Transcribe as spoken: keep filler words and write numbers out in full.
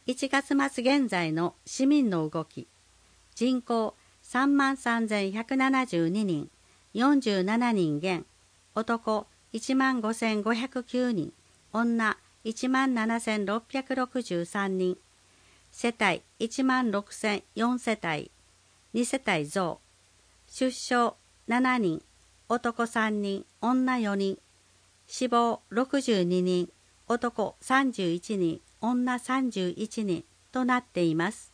いちがつ末現在の市民の動き、人口さんまんさんぜんひゃくななじゅうににん、よんじゅうななにん減、男いちまんごせんごひゃくきゅうにん、女いちまんななせんろっぴゃくろくじゅうさんにん、世帯いちまんろくせんよん世帯、に世帯増、出生ななにん、男さんにん、女よにん、死亡ろくじゅうににん、男さんじゅういちにん、女さんじゅういちにんとなっています。